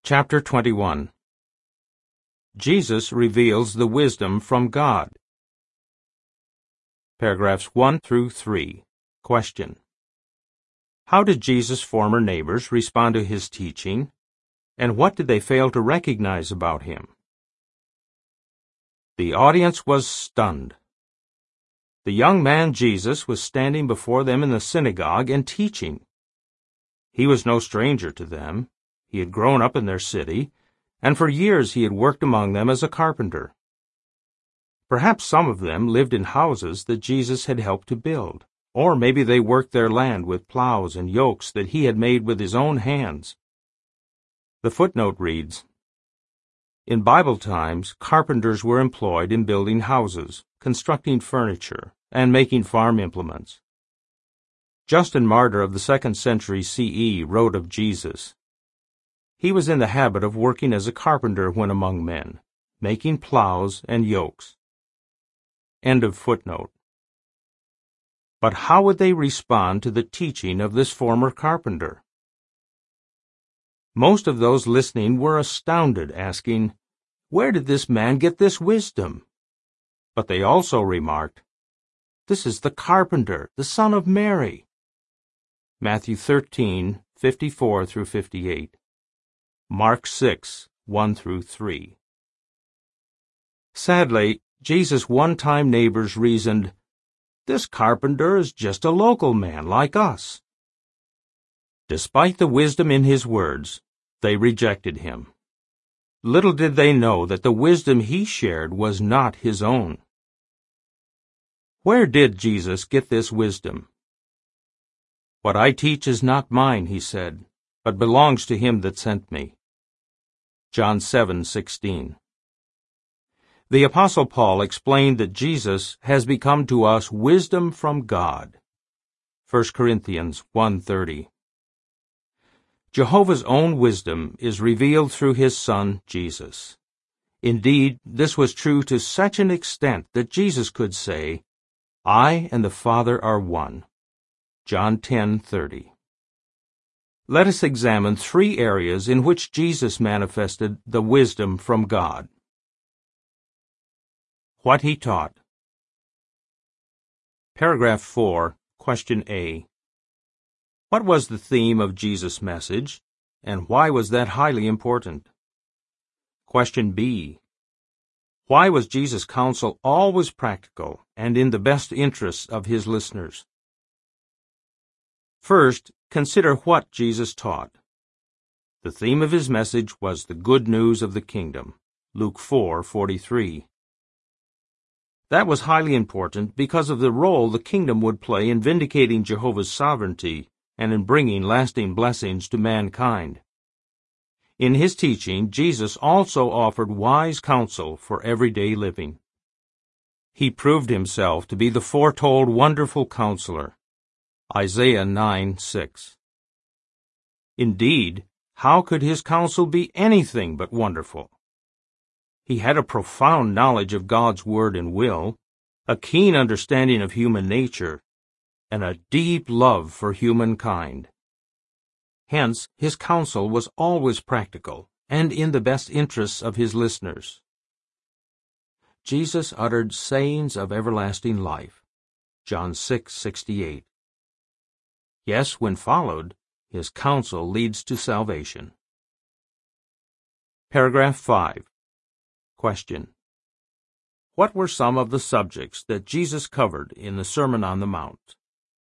Chapter 21. Jesus reveals the wisdom from God. Paragraphs 1 through 3. Question. How did Jesus' former neighbors respond to his teaching, and what did they fail to recognize about him? The audience was stunned. The young man Jesus was standing before them in the synagogue and teaching. He was no stranger to them. He had grown up in their city, and for years he had worked among them as a carpenter. Perhaps some of them lived in houses that Jesus had helped to build, or maybe they worked their land with plows and yokes that he had made with his own hands. The footnote reads, in Bible times, carpenters were employed in building houses, constructing furniture, and making farm implements. Justin Martyr of the 2nd century CE wrote of Jesus, "He was in the habit of working as a carpenter when among men, making plows and yokes." End of footnote. But how would they respond to the teaching of this former carpenter? Most of those listening were astounded, asking, "Where did this man get this wisdom?" But they also remarked, "This is the carpenter, the son of Mary." Matthew 13:54 through 58. Mark 6:1 through 3. Sadly, Jesus' one-time neighbors reasoned, "This carpenter is just a local man like us." Despite the wisdom in his words, they rejected him. Little did they know that the wisdom he shared was not his own. Where did Jesus get this wisdom? "What I teach is not mine," he said, "but belongs to him that sent me." John 7:16. The Apostle Paul explained that Jesus has become to us wisdom from God. 1 Corinthians 1:30. Jehovah's own wisdom is revealed through his Son, Jesus. Indeed, this was true to such an extent that Jesus could say, "I and the Father are one." John 10:30. Let us examine 3 areas in which Jesus manifested the wisdom from God. What he taught. Paragraph 4, Question A. What was the theme of Jesus' message, and why was that highly important? Question B. Why was Jesus' counsel always practical and in the best interests of his listeners? First, consider what Jesus taught. The theme of his message was the good news of the kingdom, Luke 4:43. That was highly important because of the role the kingdom would play in vindicating Jehovah's sovereignty and in bringing lasting blessings to mankind. In his teaching, Jesus also offered wise counsel for everyday living. He proved himself to be the foretold wonderful counselor, Isaiah 9:6. Indeed, how could his counsel be anything but wonderful? He had a profound knowledge of God's word and will, a keen understanding of human nature, and a deep love for humankind. Hence, his counsel was always practical and in the best interests of his listeners. Jesus uttered sayings of everlasting life, John 6:68. Yes, when followed, his counsel leads to salvation. Paragraph 5. Question. What were some of the subjects that Jesus covered in the Sermon on the Mount?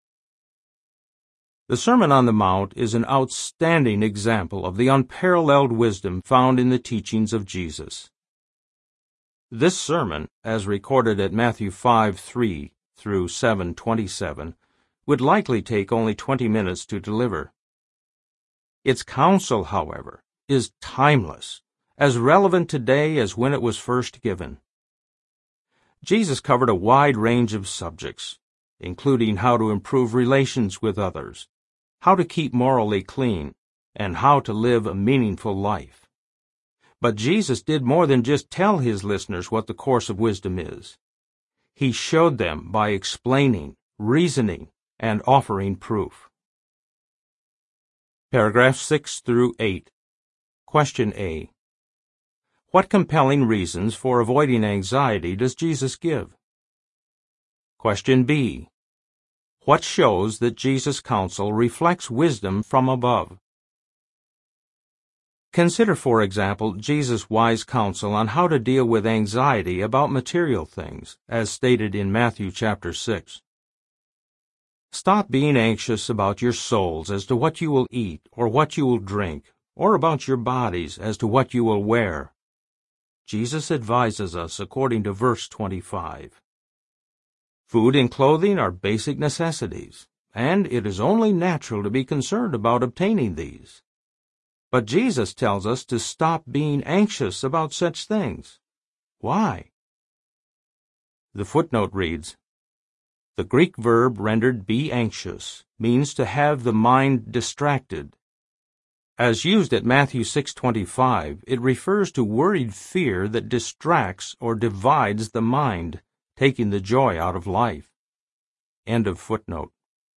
The Sermon on the Mount is an outstanding example of the unparalleled wisdom found in the teachings of Jesus. This sermon, as recorded at Matthew 5:3 through 7:27, would likely take only 20 minutes to deliver. Its counsel, however, is timeless, as relevant today as when it was first given. Jesus covered a wide range of subjects, including how to improve relations with others, how to keep morally clean, and how to live a meaningful life. But Jesus did more than just tell his listeners what the course of wisdom is. He showed them by explaining, reasoning, and offering proof. Paragraphs 6 through 8. Question A. What compelling reasons for avoiding anxiety does Jesus give? Question B. What shows that Jesus' counsel reflects wisdom from above? Consider, for example, Jesus' wise counsel on how to deal with anxiety about material things, as stated in Matthew chapter 6. Stop being anxious about your souls as to what you will eat or what you will drink, or about your bodies as to what you will wear. Jesus advises us according to verse 25. Food and clothing are basic necessities, and it is only natural to be concerned about obtaining these. But Jesus tells us to stop being anxious about such things. Why? The footnote reads, the Greek verb rendered be anxious means to have the mind distracted. As used at Matthew 6:25, it refers to worried fear that distracts or divides the mind, taking the joy out of life. End of footnote.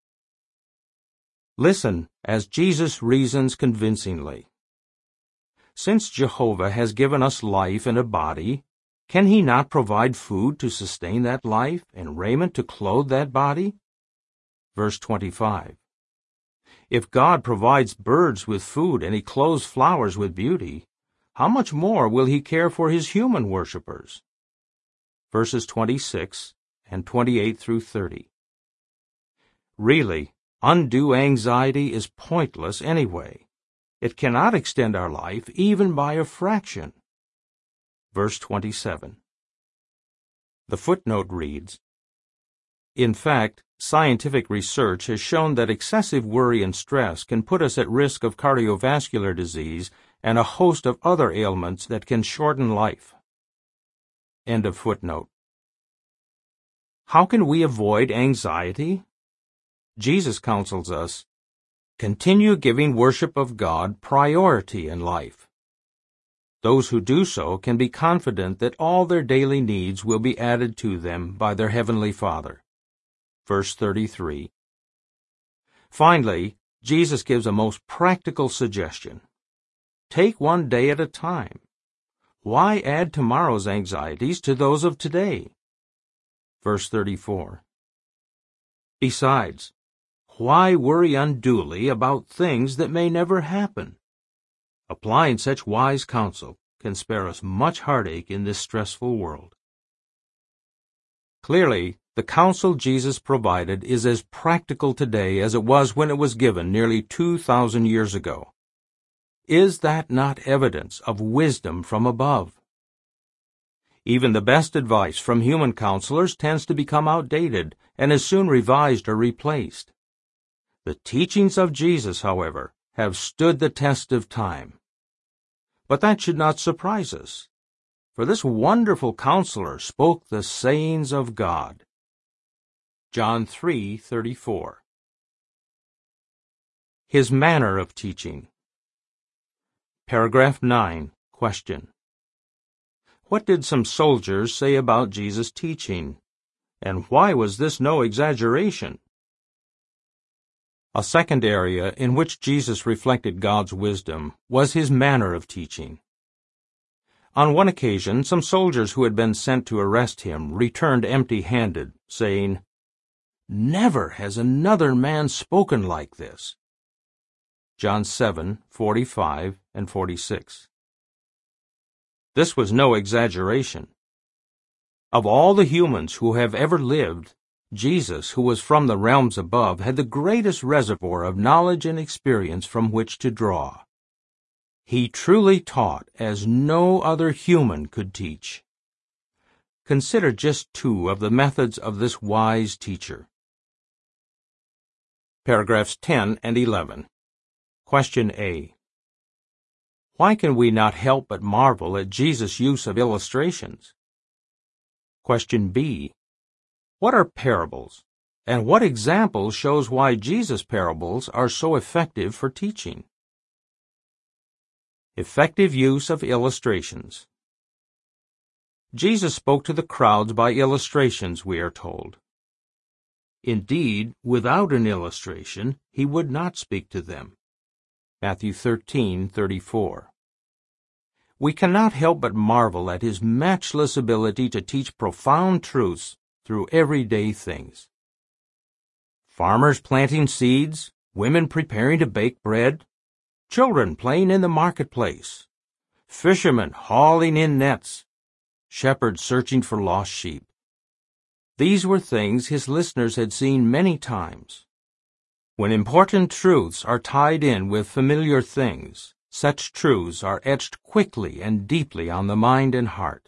Listen as Jesus reasons convincingly. Since Jehovah has given us life and a body, can he not provide food to sustain that life and raiment to clothe that body? Verse 25. If God provides birds with food and he clothes flowers with beauty, how much more will he care for his human worshippers? Verses 26 and 28 through 30. Really, undue anxiety is pointless anyway. It cannot extend our life even by a fraction. Verse 27. The footnote reads, in fact, scientific research has shown that excessive worry and stress can put us at risk of cardiovascular disease and a host of other ailments that can shorten life. End of footnote. How can we avoid anxiety? Jesus counsels us, continue giving worship of God priority in life. Those who do so can be confident that all their daily needs will be added to them by their Heavenly Father. Verse 33. Finally, Jesus gives a most practical suggestion. Take one day at a time. Why add tomorrow's anxieties to those of today? Verse 34. Besides, why worry unduly about things that may never happen? Applying such wise counsel can spare us much heartache in this stressful world. Clearly, the counsel Jesus provided is as practical today as it was when it was given nearly 2,000 years ago. Is that not evidence of wisdom from above? Even the best advice from human counselors tends to become outdated and is soon revised or replaced. The teachings of Jesus, however, have stood the test of time. But that should not surprise us, for this wonderful counselor spoke the sayings of God. John 3:34. His manner of teaching. Paragraph 9. Question. What did some soldiers say about Jesus' teaching, and why was this no exaggeration? A second area in which Jesus reflected God's wisdom was his manner of teaching. On one occasion, some soldiers who had been sent to arrest him returned empty-handed, saying, "Never has another man spoken like this." John 7:45 and 46. This was no exaggeration. Of all the humans who have ever lived, Jesus, who was from the realms above, had the greatest reservoir of knowledge and experience from which to draw. He truly taught as no other human could teach. Consider just two of the methods of this wise teacher. Paragraphs 10 and 11. Question A. Why can we not help but marvel at Jesus' use of illustrations? Question B. What are parables, and what example shows why Jesus' parables are so effective for teaching? Effective use of illustrations. Jesus spoke to the crowds by illustrations, we are told. Indeed, without an illustration, he would not speak to them. Matthew 13:34. we cannot help but marvel at his matchless ability to teach profound truths through everyday things. Farmers planting seeds, women preparing to bake bread, children playing in the marketplace, fishermen hauling in nets, shepherds searching for lost sheep. These were things his listeners had seen many times. When important truths are tied in with familiar things, such truths are etched quickly and deeply on the mind and heart.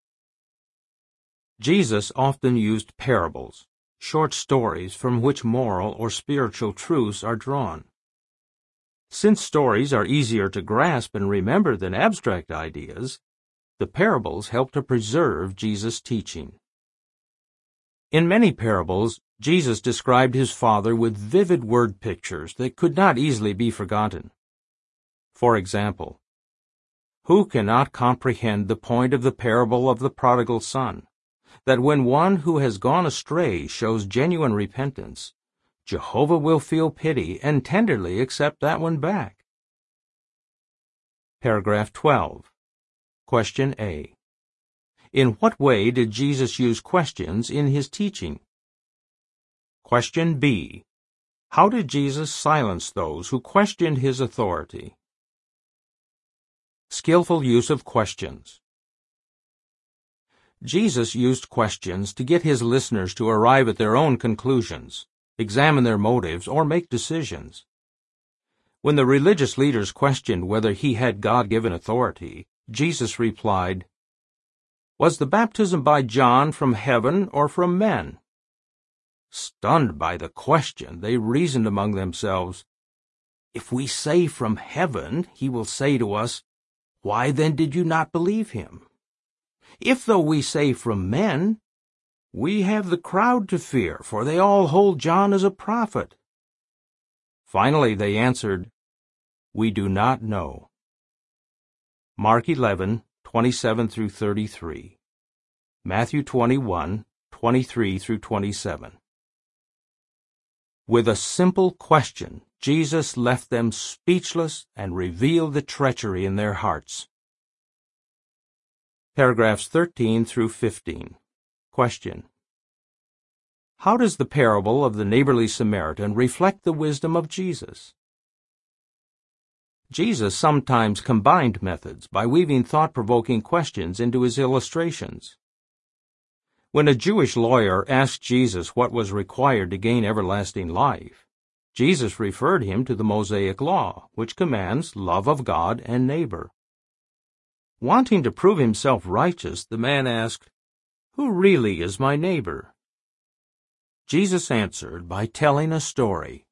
Jesus often used parables, short stories from which moral or spiritual truths are drawn. Since stories are easier to grasp and remember than abstract ideas, the parables help to preserve Jesus' teaching. In many parables, Jesus described his Father with vivid word pictures that could not easily be forgotten. For example, who cannot comprehend the point of the parable of the prodigal son, that when one who has gone astray shows genuine repentance, Jehovah will feel pity and tenderly accept that one back? Paragraph 12. Question A. In what way did Jesus use questions in his teaching? Question B. How did Jesus silence those who questioned his authority? Skillful use of questions. Jesus used questions to get his listeners to arrive at their own conclusions, examine their motives, or make decisions. When the religious leaders questioned whether he had God-given authority, Jesus replied, "Was the baptism by John from heaven or from men?" Stunned by the question, they reasoned among themselves, "If we say from heaven, he will say to us, 'Why then did you not believe him?' If though we say from men, we have the crowd to fear, for they all hold John as a prophet." Finally they answered, "We do not know." Mark 11:27 through 33. Matthew 21:23 through 27. With a simple question, Jesus left them speechless and revealed the treachery in their hearts. Paragraphs 13 through 15. Question. How does the parable of the neighborly Samaritan reflect the wisdom of Jesus? Jesus sometimes combined methods by weaving thought-provoking questions into his illustrations. When a Jewish lawyer asked Jesus what was required to gain everlasting life, Jesus referred him to the Mosaic Law, which commands love of God and neighbor. Wanting to prove himself righteous, the man asked, "Who really is my neighbor?" Jesus answered by telling a story.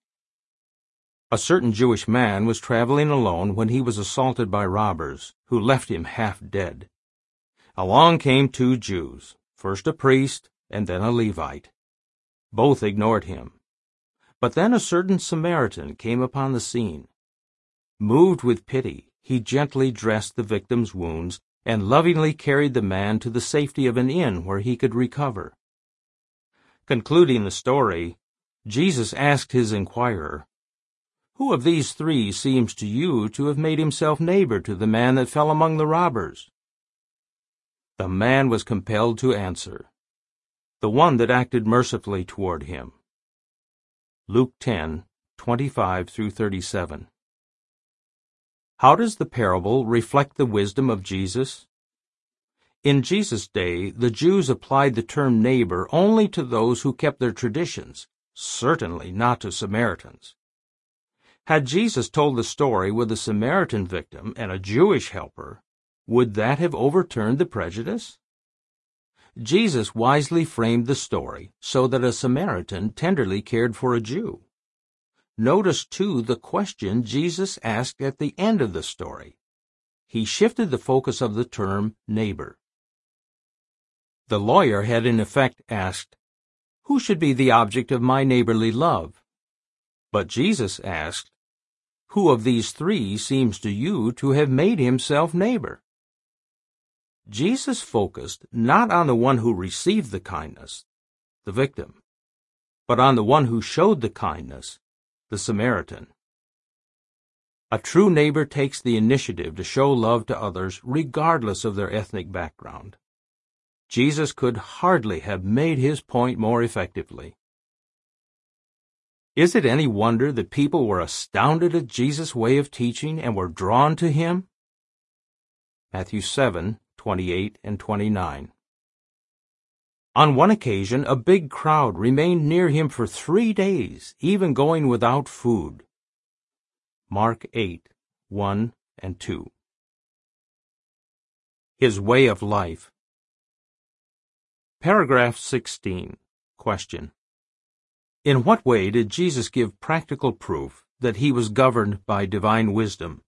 A certain Jewish man was traveling alone when he was assaulted by robbers, who left him half dead. Along came two Jews, first a priest and then a Levite. Both ignored him. But then a certain Samaritan came upon the scene. Moved with pity, he gently dressed the victim's wounds and lovingly carried the man to the safety of an inn where he could recover. Concluding the story, Jesus asked his inquirer, "Who of these three seems to you to have made himself neighbor to the man that fell among the robbers?" The man was compelled to answer, "The one that acted mercifully toward him." Luke 10:25 through 37. How does the parable reflect the wisdom of Jesus? In Jesus' day, the Jews applied the term neighbor only to those who kept their traditions, certainly not to Samaritans. Had Jesus told the story with a Samaritan victim and a Jewish helper, would that have overturned the prejudice? Jesus wisely framed the story so that a Samaritan tenderly cared for a Jew. Notice, too, the question Jesus asked at the end of the story. He shifted the focus of the term neighbor. The lawyer had in effect asked, "Who should be the object of my neighborly love?" But Jesus asked, "Who of these three seems to you to have made himself neighbor?" Jesus focused not on the one who received the kindness, the victim, but on the one who showed the kindness, the Samaritan. A true neighbor takes the initiative to show love to others regardless of their ethnic background. Jesus could hardly have made his point more effectively. Is it any wonder that people were astounded at Jesus' way of teaching and were drawn to him? Matthew 7:28 and 29. On one occasion, a big crowd remained near him for 3 days, even going without food. Mark 8:1 and 2. His way of life. Paragraph 16. Question. In what way did Jesus give practical proof that he was governed by divine wisdom?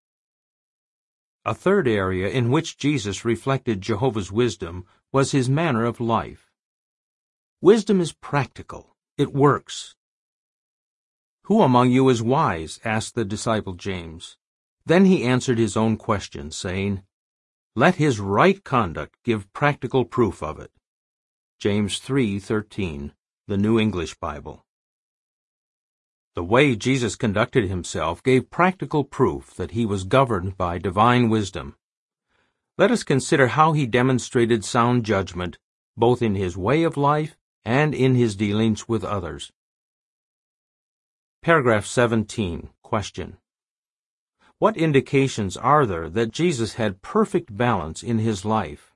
A third area in which Jesus reflected Jehovah's wisdom was his manner of life. Wisdom is practical. It works. "Who among you is wise?" asked the disciple James. Then he answered his own question, saying, "Let his right conduct give practical proof of it." James 3:13, the New English Bible. The way Jesus conducted himself gave practical proof that he was governed by divine wisdom. Let us consider how he demonstrated sound judgment, both in his way of life and in his dealings with others. Paragraph 17. Question. What indications are there that Jesus had perfect balance in his life?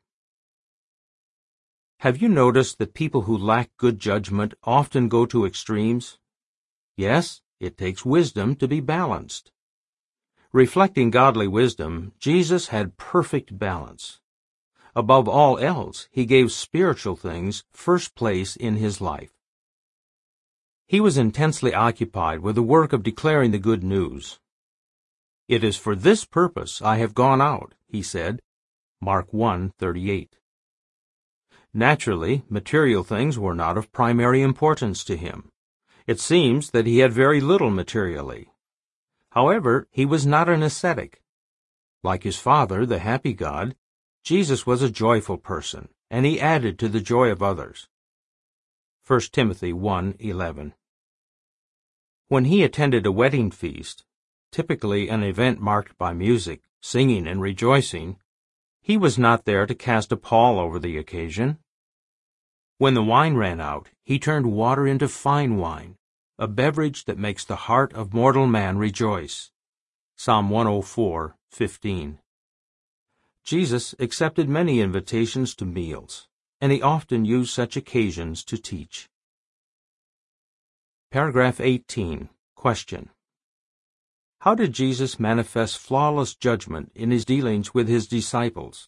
Have you noticed that people who lack good judgment often go to extremes? Yes, it takes wisdom to be balanced. Reflecting godly wisdom, Jesus had perfect balance. Above all else, he gave spiritual things first place in his life. He was intensely occupied with the work of declaring the good news. "It is for this purpose I have gone out," he said, Mark 1:38. Naturally, material things were not of primary importance to him. It seems that he had very little materially. However, he was not an ascetic. Like his Father, the happy God, Jesus was a joyful person, and he added to the joy of others. 1 Timothy 1:11. When he attended a wedding feast, typically an event marked by music, singing, and rejoicing, he was not there to cast a pall over the occasion. When the wine ran out, he turned water into fine wine, a beverage that makes the heart of mortal man rejoice. Psalm 104:15. Jesus accepted many invitations to meals, and he often used such occasions to teach. Paragraph 18. Question. How did Jesus manifest flawless judgment in his dealings with his disciples?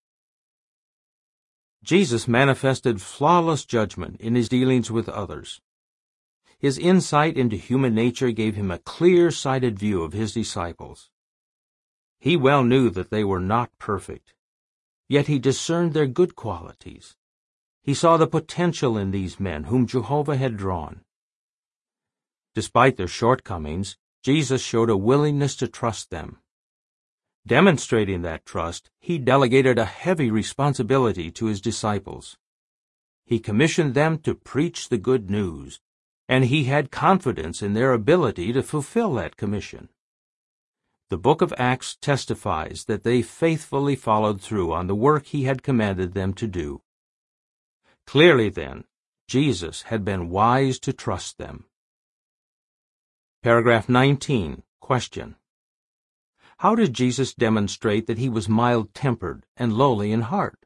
Jesus manifested flawless judgment in his dealings with others. His insight into human nature gave him a clear-sighted view of his disciples. He well knew that they were not perfect, yet he discerned their good qualities. He saw the potential in these men whom Jehovah had drawn. Despite their shortcomings, Jesus showed a willingness to trust them. Demonstrating that trust, he delegated a heavy responsibility to his disciples. He commissioned them to preach the good news, and he had confidence in their ability to fulfill that commission. The book of Acts testifies that they faithfully followed through on the work he had commanded them to do. Clearly, then, Jesus had been wise to trust them. Paragraph 19. Question. How did Jesus demonstrate that he was mild-tempered and lowly in heart?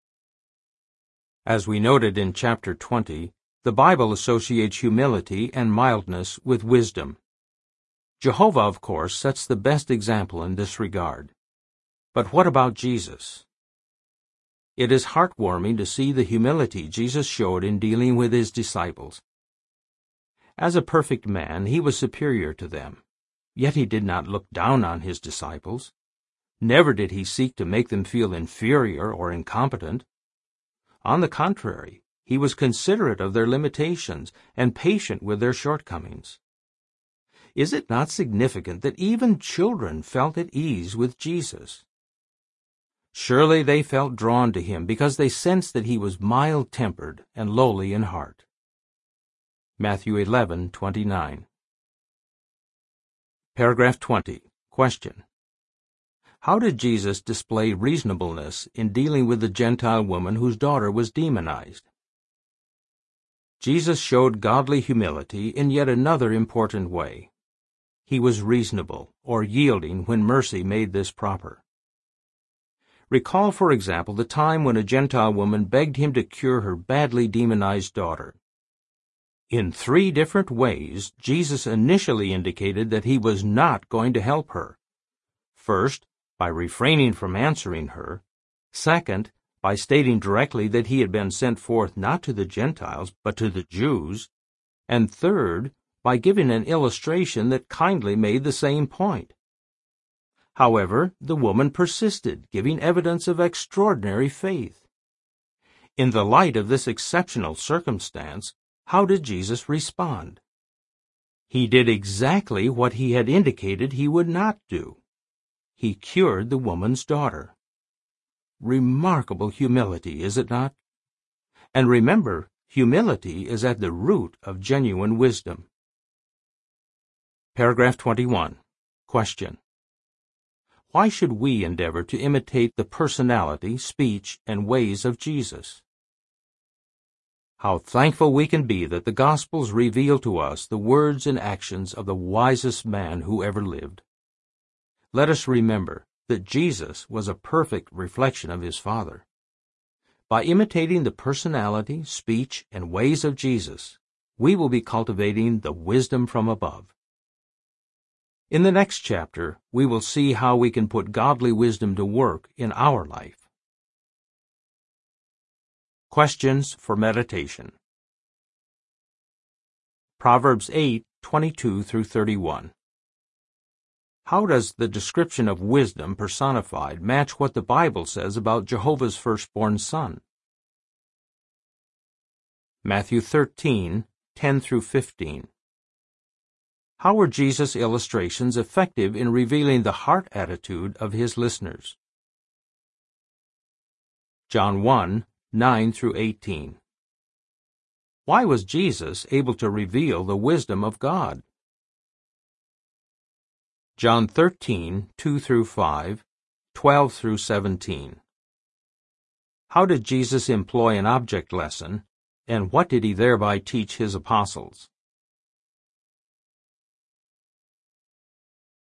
As we noted in chapter 20, the Bible associates humility and mildness with wisdom. Jehovah, of course, sets the best example in this regard. But what about Jesus? It is heartwarming to see the humility Jesus showed in dealing with his disciples. As a perfect man, he was superior to them. Yet he did not look down on his disciples. Never did he seek to make them feel inferior or incompetent. On the contrary, he was considerate of their limitations and patient with their shortcomings. Is it not significant that even children felt at ease with Jesus? Surely they felt drawn to him because they sensed that he was mild-tempered and lowly in heart. Matthew 11:29. Paragraph 20. Question: How did Jesus display reasonableness in dealing with the Gentile woman whose daughter was demonized? Jesus showed godly humility in yet another important way. He was reasonable, or yielding, when mercy made this proper. Recall, for example, the time when a Gentile woman begged him to cure her badly demonized daughter. In 3 different ways, Jesus initially indicated that he was not going to help her. First, by refraining from answering her. Second, by stating directly that he had been sent forth not to the Gentiles, but to the Jews. And third, by giving an illustration that kindly made the same point. However, the woman persisted, giving evidence of extraordinary faith. In the light of this exceptional circumstance, how did Jesus respond? He did exactly what he had indicated he would not do. He cured the woman's daughter. Remarkable humility, is it not? And remember, humility is at the root of genuine wisdom. Paragraph 21. Question: Why should we endeavor to imitate the personality, speech, and ways of Jesus? How thankful we can be that the Gospels reveal to us the words and actions of the wisest man who ever lived. Let us remember that Jesus was a perfect reflection of his Father. By imitating the personality, speech, and ways of Jesus, we will be cultivating the wisdom from above. In the next chapter, we will see how we can put godly wisdom to work in our life. Questions for meditation. Proverbs 8:22 through 31. How does the description of wisdom personified match what the Bible says about Jehovah's firstborn son? Matthew 13:10 through 15. How were Jesus' illustrations effective in revealing the heart attitude of his listeners? John 1:9 through 18. Why was Jesus able to reveal the wisdom of God? John 13:2 through 5, 12 through 17. How did Jesus employ an object lesson, and what did he thereby teach his apostles?